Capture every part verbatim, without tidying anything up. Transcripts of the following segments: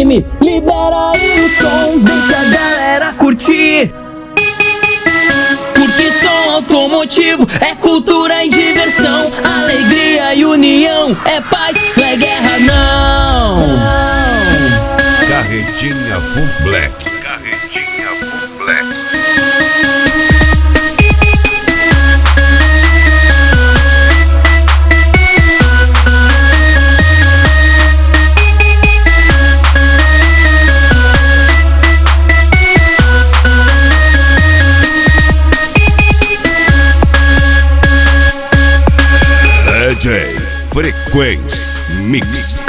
volume, libera aí o som, deixa a galera curtir. Porque som automotivo é cultura e diversão, alegria e união, é paz, não é guerra não. Carretinha Full Black. Carretinha Full Black. D J Frequência Mix.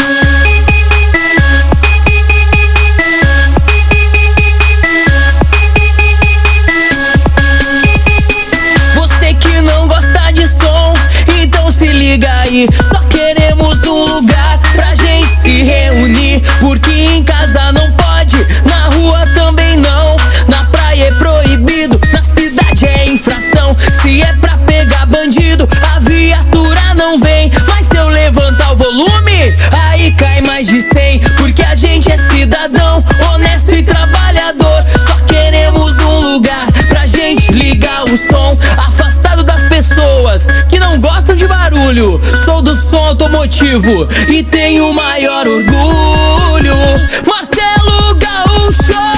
Você que não gosta de som, então se liga aí. Só queremos um lugar pra gente se reunir, porque em casa não pode, na rua também não. Na praia é proibido, na cidade é infração. Se é pra pegar bandido, a viatura não vem. Mas se eu levantar o volume, aí cai mais de cem. Porque a gente é cidadão, honesto e trabalhador. Só queremos um lugar pra gente ligar o som, afastado das pessoas que não gostam de barulho. Sou do som automotivo e tenho o maior orgulho. Marcelo Gaúcho.